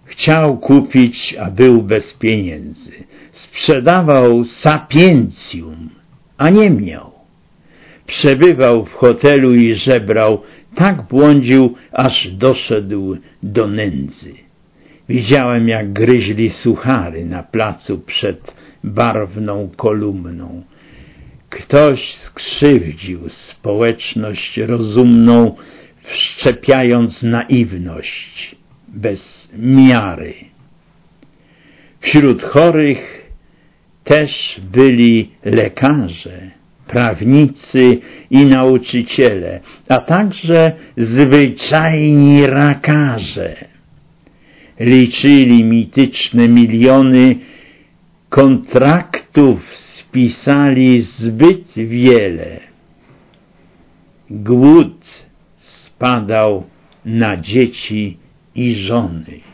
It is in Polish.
Chciał kupić, a był bez pieniędzy. Sprzedawał sapiencjum, a nie miał. Przebywał w hotelu i żebrał, tak błądził, aż doszedł do nędzy. Widziałem, jak gryźli suchary na placu przed barwną kolumną. Ktoś skrzywdził społeczność rozumną, wszczepiając naiwność bez miary. Wśród chorych też byli lekarze, prawnicy i nauczyciele, a także zwyczajni rakarze. Liczyli mityczne miliony, kontraktów spisali zbyt wiele. Głód spadał na dzieci i żony.